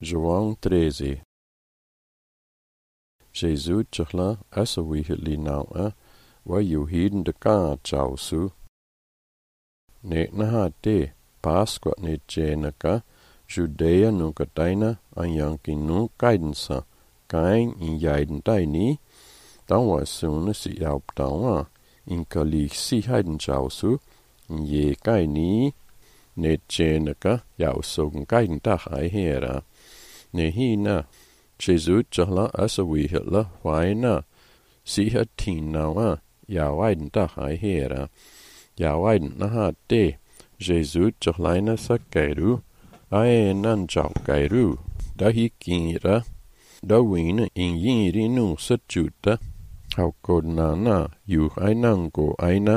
João 13. Jesus chla asawihli naua wa yuhiden de ka chausu. Ne naha te Pasqua ne jenaka Judea nunca taina an yankin nu guidance kain in jaiden taini dan was soon si jaup dawa in kali si heiden chausu in je kaini ne jenaka jau sogen guiden tag ai hera ne hina Jesus chla asawihla waina si hat tinawa ja waiden tag ai hera ja waiden naha te Jesus chhlaina sa kairu ai nan chau kairu da hi kinra da win in yiri nu sa chuta hau kodnana yu ai nan go aina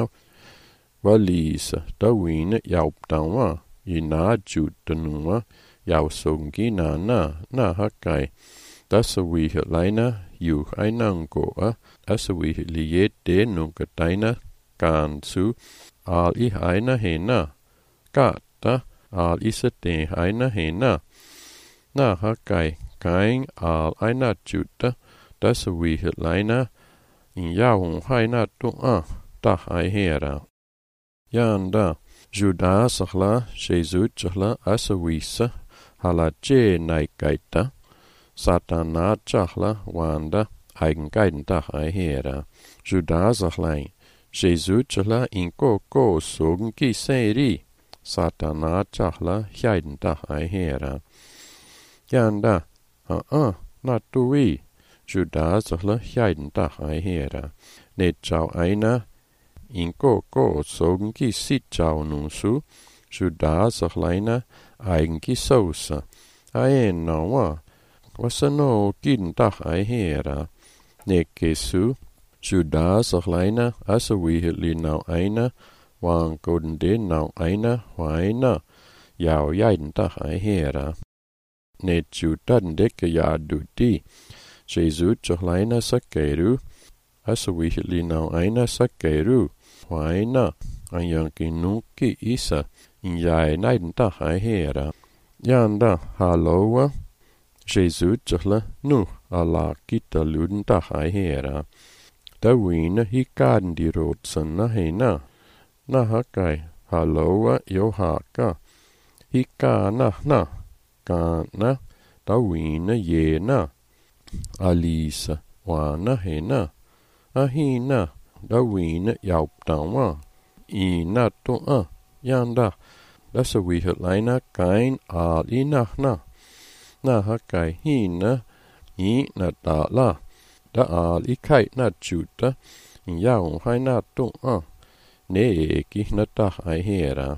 walisa da win yaup tawa ina chuta nuwa yau songi na hakai da sa wi laina yu ai nan go a asa wi liet de nu kataina kan su al I aina hena Kata al isate aina hena na hakai kain al aina chuta das wi laina in yaun haina tu ta hai hera yanda Judas sahla Jesus chahla asawisa hala che nai kaita satana chahla wanda eigen gaiden ta hai hera Judas sahla Jesus chahla in ko sogen ki seri Satana chahla hjaiden ta ai hera. Janda, na tuwi. Judas chahla hjaiden ta ai hera. Ne chau aina, in ko sogen ki sit chau nusu. Judas chahlaina eigen ki sausa. Aen nawa, wasano giden ta ai hera. Ne kesu, Judas chahlaina asawihli nau aina, Wang golden de nau aina waina yau jaiden ta ai hera. Ne chutan deke ya du di. Jesus chahlaina sakeru. Asawihli nau aina sakeru. Waina anyanki nuki isa. In jai naiden ta ai hera. Yanda haloa. Jesus chahla nu ala kita luden ta ai hera. Da wina hikaden di rotsan na hena. Na hakai haloa yo haka hika na kana dawina yena alisa wana hena ahina dawina yauptawa ina to yanda dasa wihlaina kain al inahna na hakai hina ina tala da al ikai na chuta yaun haina to Ne kihnata ai hera.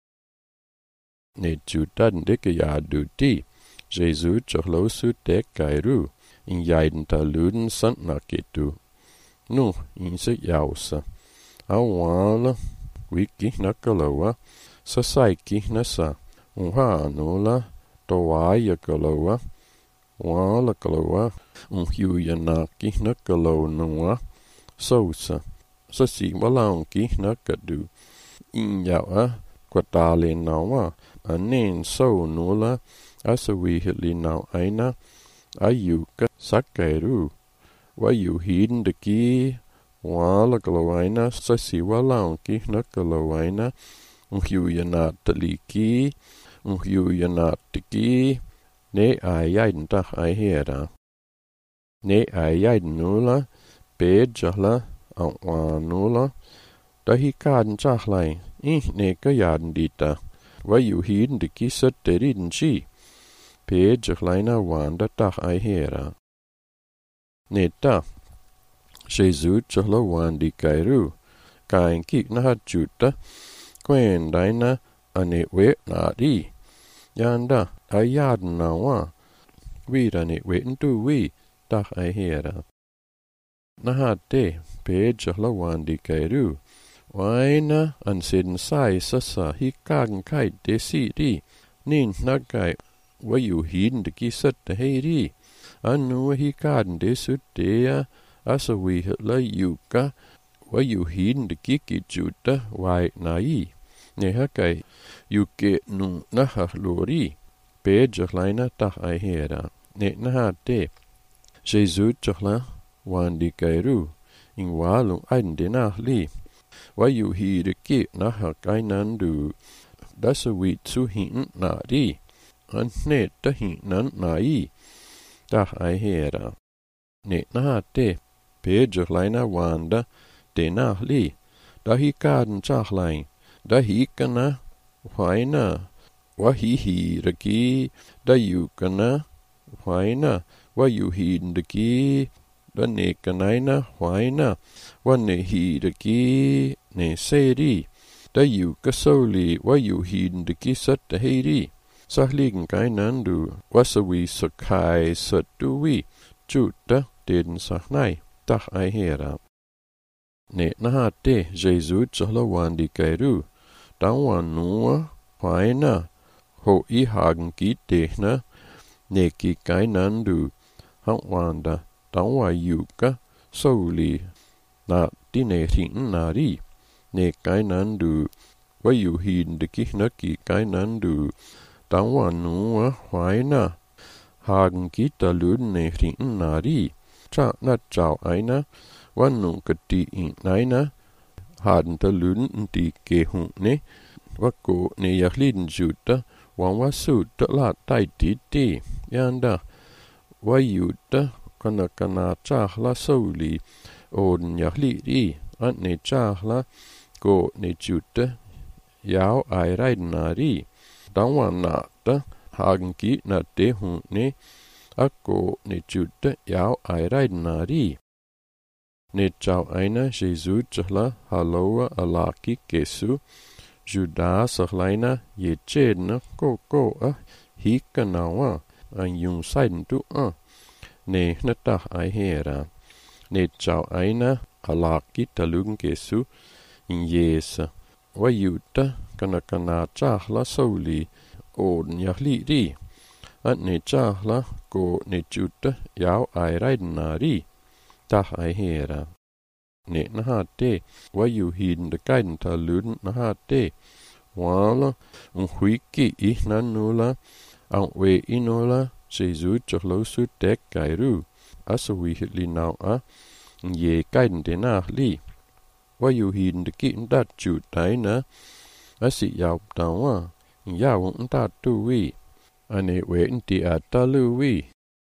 Ne chutan deke ya du di. Jesus chahlosu te kairu. In jaiden ta luden sant na ketu. Nu inse jausa. Awala wiki na kaloa. Sasai kihnasa. Unha nula. Towaya kaloa. Wala kaloa. Hiuya na kihna kaloa nua. Sausa. Sasi walaunki nakadu in yawa kwatale nawa anen so nula asawihli naw aina ayuka sakairu wayu hidden de ki wala galawaina sasi walaunki nakalawaina unhyuyana taliki unhyuyana tiki ne ayaiden ta ai hera ne ayaiden nula pejahla Nula da hi kaden chahlai ne ka yaden dita wa yu hiden de kisat teriden chi pe jhlaina wanda ta ai hera ne ta Jesus chhla wandi kairu kain ki na juta kwen daina ane we na di yanda ayaden nawa wi dane we ntu wi ta ai hera Nahate page lawandi kairu. Waina an sin sai sasa hi kagen kai desi di. Nin nagai wayu hiden de kisat de heiri. Anu hi kagen desut dea asa wi la yuka wayu hiden de kiki juta wai nai. Ne hakai yuke nu naha lori. bê chọc lại na tắc ai hề ra. Nè na ha tê. Jesus chọc la hoàn đi cây ru. In hóa lung anh đế na li. Wa yu hi de ki na ha kai nan du. Da sa vị su hin na đi. An nè ta hin nan na i. Tắc ai hề ra. Nè na ha tê. Bê chọc lại na hoàn da đế na li. Da hi kāden chāk lain. Da hi kana waina. Wa hi hi raki. Da yu kana waina. Wa yu hi ndaki. Da ne kanaina waina. Wa ne hi raki. Ne seri. Da yu kasoli. Wa yu hi ndaki sat da heri. Sahligen kai nandu. Wa sa vi sa kai sat du vi. Chut da den sak nai. Tak ai hera. Nè na ha tê Jesus cho la wan đi cây ru. Đăng wan nua hoài na. Hồ y hagen ký tê na. Nè kì cái nan du. Hăng wan da. Đăng wan yu ka. Sâu li. Na đi nè thịnh na ri. Nè cái nan du. Wa yu hin de kì na kì cái nan du. Đăng wan nua hoài na. Hagen ký ta luden nè thịnh na ri. Cha na chào ai na. Wan nung ka ti in naina. Haden ta luden ti ke hun ne. Wako ne yakliden juta. Wan wasu ta la tai ti ti. Yanda. Wa yuta. Kana chak la soli. Oden yaklidi. An ne chak la. Ko ne juta. Yao ai raiden na ri. Dan wan na ta. Hagen ki na te hun ne. Ako ne juta. Yao ai raiden na ri. Nè chào ai na Jesus chak la haloa ala ki kesu. Juda sak lai na ye ched na ko a hi ka na wa. An yung saiden tu a. Nè na tak ai hera. Nè chào ai na ala ki talung kesu. In yes. Wa yuta kana chak la soli. Oden yak li ri. At nè chak la ko nè juta yao ai raiden na ri. Tak ai hera. Nè na ha tê. Wa yu hin de kaiden ta luden na ha tê. Wala. Hui ki i nan nu la. Ang we i nu la. Jesus chok lo su tek kai ru. Asa wi hit li nao a. Ye kaiden de na li. Wa yu hin de ki ndat chu tai na. Asi yao ta wa. Yao ntat tu wi. Ane we nti a ta lu wi.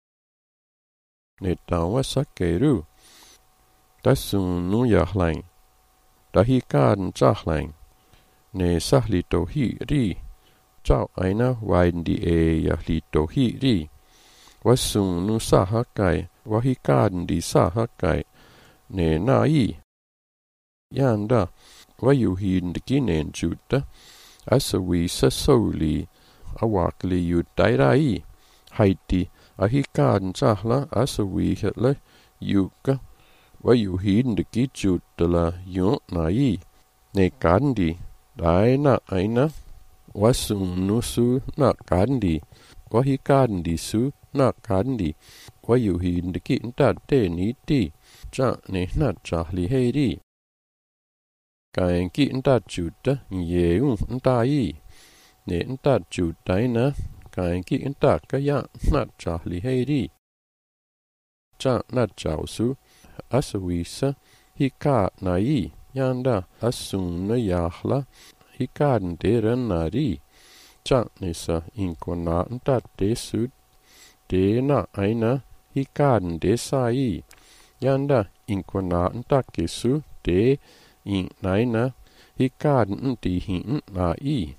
Nè ta wa sak kai ru. Da sun nu yak lain. Da hi kāden chak lain. Nè sak li to hi ri. Chao ai na wain di e yak li to hi ri. Wa sun nu sa ha kai. Wa hi kāden di sa ha kai. Nè na i. Yan da. Wa yu hin de ki nen juta. Asa wi sa so li. A wak li yu dai ra i. Hai ti. A hi kāden chak la. Asa wi het le. Yu ka. Wa yu hin de ki chut de la yon na i. Ne kāden di. Dai na ai na. Wa sun nu su na kāden di. Wa hi kāden di su na kāden di. Wa yu hin de ki ntat te ni ti. Cha ne na chak li hei di. Kain ki ntat chut ye nta i. Ne ntat chut dai na. Kain ki ntat ka ya na chak li hei di. Cha na chao su. Asa wisa hi ka na i. Yanda asun na yahla. Hi kāden de ren na ri. Cha nisa inko na nta de su. De na aina hi kāden de sa i. Yanda inko na nta ke su. De in naina hi kāden nti hin na i.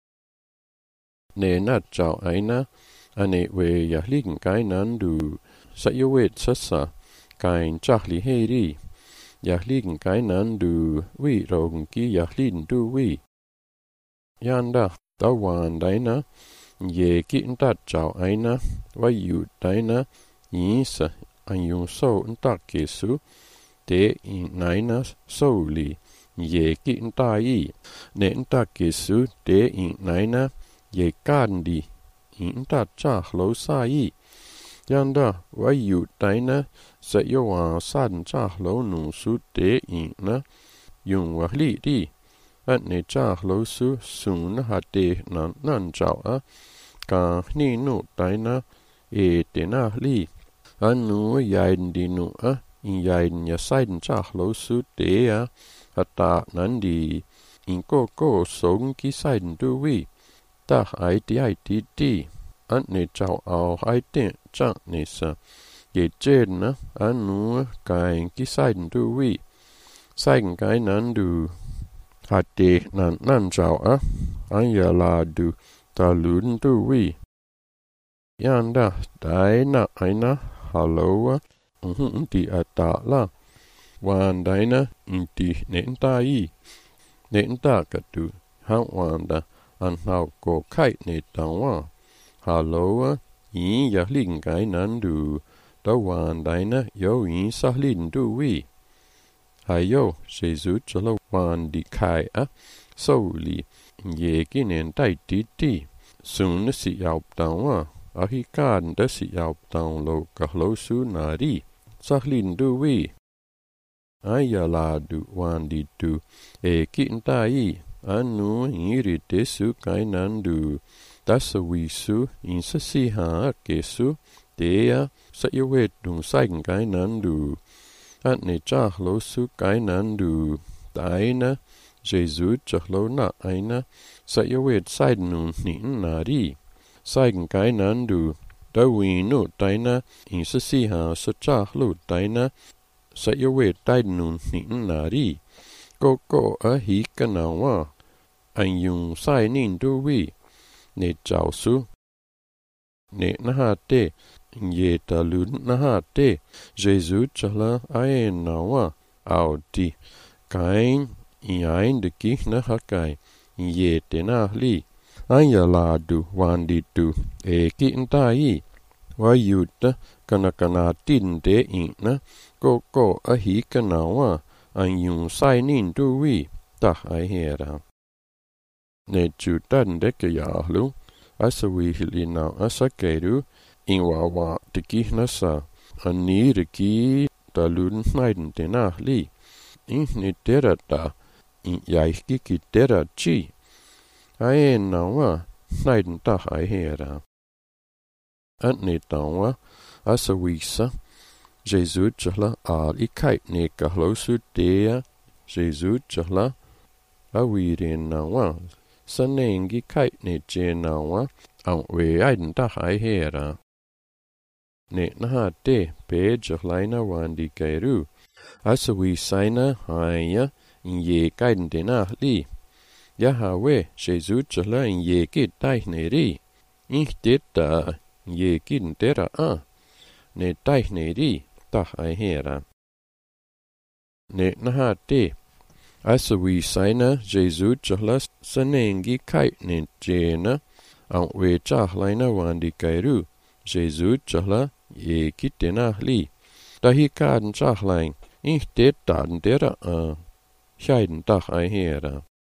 Ne na chao aina. Ane we yahligen kai nan du. Sa yo wet sasa. Kain chak li hei ri. Yahligen kai nan du. Wi rogen ki yahliden du wi. Yanda. Da wan daina. Ye ki ntat chao aina. Wa yu daina. Yisa. An yung so ntak kesu. De in naina so li. Ye ki nta i. Ne ntak kesu. De in naina. Ye kāden di. In ntat chak lo sa i. Yanda, wa yu daina. Sa yo wa san chak lo nu su de in na. Yung wa li di. At ne chak lo su sun ha de nan chao a. cả ni nụ tay na te na li anu yain di nu in yain ya saiden cha lo su te ta nan di in ko song ki saiden du wi ta ai ti an ne chao ao ai te cha ne sa ye chen na anu kai ki saiden du wi saiden kai nan du te nan chao an ya la du ta lun du wi yan da dai na ai na hello ti ta la wan dai na ti nen ta ka tu ha wan da an hao ko kai ne ta wa hello yin ya lin kai nan du da wan dai na yo yin sa lin du wi hai yo jesu cho lo wan di kai so li ye ki nen tai ti sun si yao ta wa a hi kan da si yao tang lo ka lo su na ri sa lin du wi ai ya la du wan di tu ki ta anu hi ri te su kai nan du ta sa wi su in sa si ha ke su te sa yo we dung sai kai nan du an ne cha lo su kai nan du tai na jesu cha lo na ai na sa yo we sai nu ni na ri sai cái nan du da wi nu tai na in sa si ha sa cha lu tai na sa yo we tai nu ni na ri ko hi ka na wa an yung sai nin du wi ne chao su ne na ha te ye ta lu na ha te jesu cha la ai na wa ao ti kai ai de ki na ha kai ye te na li an ya la du wan di tu ki ta wa yu ta kana tin de in na ko hi kana wa an yung sai nin du wi ta ai hera ne chu tan de ke ya lu asa wi li na asa ke ru in wa te ki na sa an ni re ki ta lun nai de na li in ni te ra ta in ya ki te ra chi ai na wa nai ta ai hera an ne ta wa asa wi sa jesu chla i kai ne ka lo su te jesu chla a wi re na wa sa ne ngi kai ne che na wa an we ai ta ai hera ne na ha te pe chla na wan di kai ru asa wi sai na hai ya ye kai de na li Yahweh jesu chla ye ki tai ne ri in te ta ye ki te ra ne tai ne ri ta ai hera ne na ha te asa wi sai na jesu chla sanengi kai ne che na an we cha lai na wan di kai ru jesu chla ye ki te na li ta hi kan cha lai in te ta te ra shai ta ai hera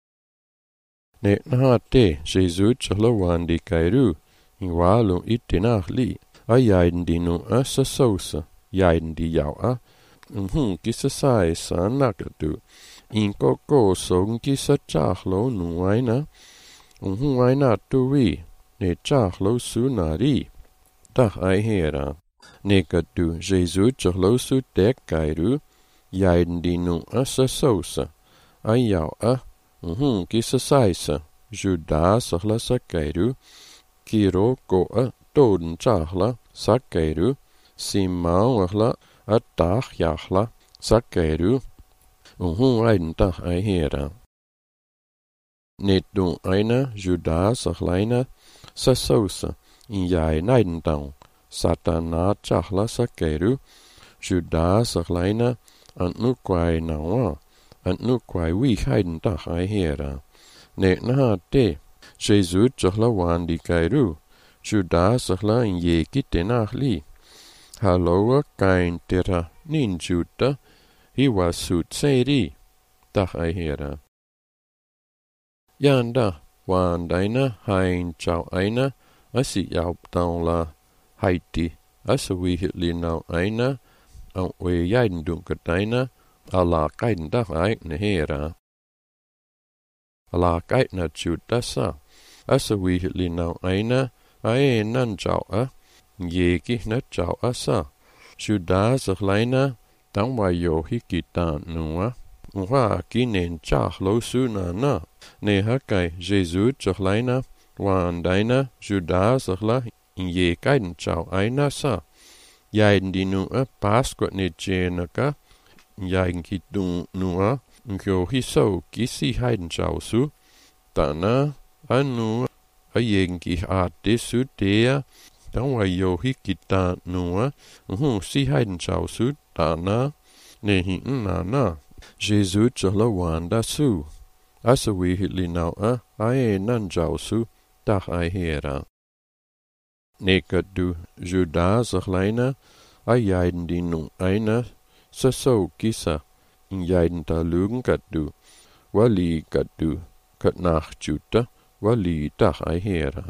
ne na ha te jesu chla wan di kai ru in wa lu ite na li ai di nu asa sosa yain di yao ki sa sai sa na ka tu in ko song ki sa cha lo nu ai na ai na tu wi ne cha lo su na ri ta ai hera ne ka tu jesu cha lo su te kai ru yain di nu asa sosa ai yao ki sa sai sa juda sa la sa kai ru ki ro ko ton cha la sa kai ru simao la ta ya la sa kai ru ai ta ai hera ne tu ai na juda sa laina sa sosa in yai nai tang satana cha la sa kai ru juda sa laina an nu kwai na wa an nu kwai wi hai ta ai hera ne na te jesu cha la wan di kai ru juda sa la in ye ki te na li haloa kain tera nin juta hi wa sut seri ta ai hera yanda wan daina hain chao aina asi yao tang la haiti asa wi li nau aina an we yain dung ka taina ala kain ta ai ne hera ala kai na juta sa asa wi li nau aina ai nan chào á ye ki na chào á sa Juda zerlaina tang wa yo hi kita nuwa wa ki nen cha lo su na ne ha kai Jesus zerlaina wan daina Juda zerla ye kain chào ai na sa yain di nu a Pasqua ne jena ka yain ki tu nuwa yo hi so ki si hain chào su ta na anu a yen ki a de su dea tang wa yo hi kita nuwa si hain chào su ta na ne hi na Jesus zerla wan da su asa we hitli now ai nan chào su ta ai hera Nekat du Juda zerlaina a jaiden die nu eina so kisa in jaiden ta lugen kat du wali kat du kat nach juta wali tach ai hera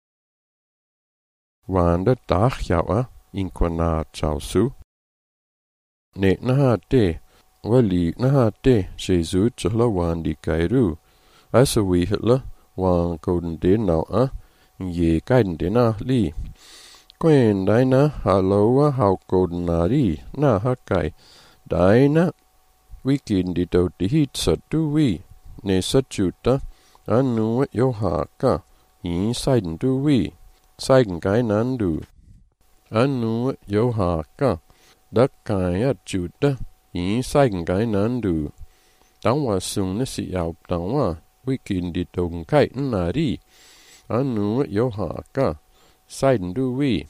wanda tach jawa in kwana chau su ne na te wali na te Jesus zerla wan di kairu asa we hitla wan koden de now ye kaiden de na li quen daina halowa hau kodnari na hakai daina wikin di to ti hit satu wi ne sachuta anu yo haka in saiden du wi saiden kai nan du anu yo haka dak kai achuta in saiden kai nan du tang wa sung ne si yau tang wa wikin di tong kai nari anu yo haka saiden du wi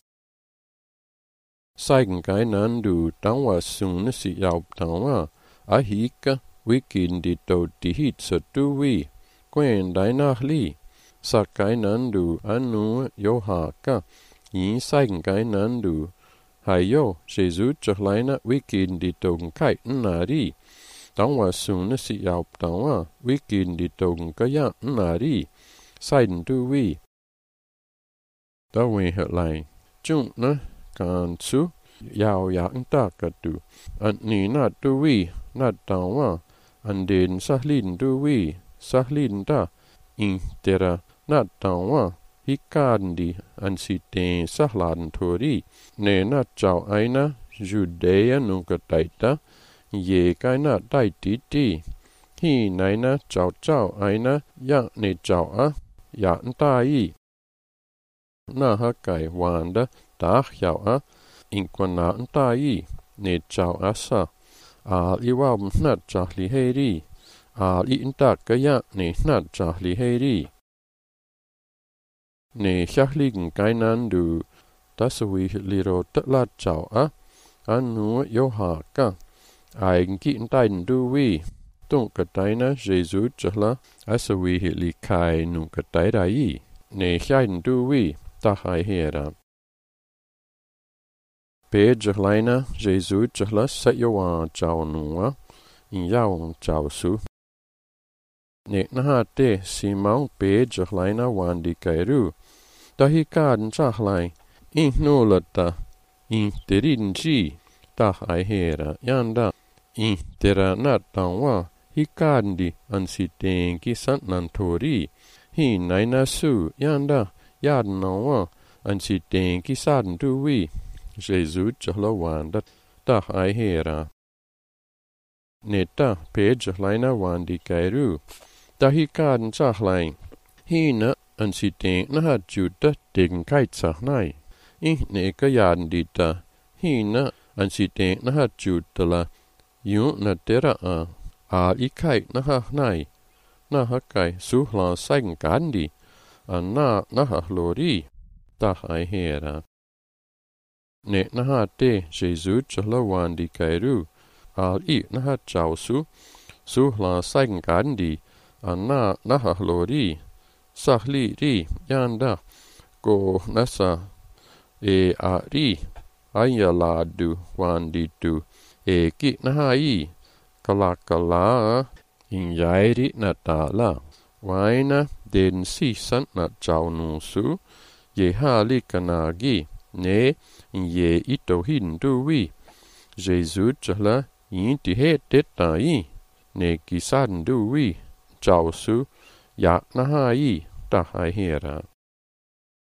Saigen kai nan du tang wa sung ne si yau tang wa a hika wikin di to ti hit sa tu wi quen dai na li sa kai nan du anu yo ha ka yi saigen kai nan du hai yo Jesus zerlaina wikin di tong kai na ri tang wa sung ne si yau tang wa wikin di tong ka ya na ri saiden tu wi da we het lai chung na kan su yao yang ta ka tu an ni na tu wi na ta wa an den sahlin tu wi sahlin ta in tera na ta wa hi kan di an si te sahlan thori ne na chao aina Judea nu ka taita ye kai na tai ti ti hi nai na chao aina ya ne chao a ya ta yi na ha kai wanda ta yao a in kwana ta yi ne chao asa a li wa na cha li he ri a li ta ka ya ne na cha li he ri ne shahling kai nan du ta su wi li ro ta la chao a anu yo ha ka ai ki tai du wi tung ka tai na Jesus zerla asa wi li kai nu ka tai da yi ne shain du wi ta hai hera Pe zerlaina Jesus zerla sa yo wa chao nuwa in yao chao su ne na ha te Simon pe zerlaina wan di kairu ta hi kan cha hlai in no lata in terin ji ta hai hera yanda in tera na ta wa hi kan di an si ten ki san nan thori hi nai na su yanda yad na wa an si ten ki san tu wi Jesus zerla wan da ta hai hera neta pe zerlaina wan di kairu ta hi kan cha hlai hi na an si ten na ha ju ta ten kai cha nai i ne ka yan di ta hi na an si ten na ha ju ta la yu na tera a i kai na ha nai na ha kai su hla sang kan di an na ha lori ta hai hera ne na ha te Jesus zerla wan di kairu a i na ha chao su hla sang kan di an na ha lori sahli ri yanda ko nasa e a ri aya la du wan di tu e ki na ha i kala in yai ri na ta la waina den si san na chao nu su ye ha li kana gi ne in ye ito hin du wi Jesus zerla yin ti he te ta i ne ki san du wi chao su ya na ha i ta hai hera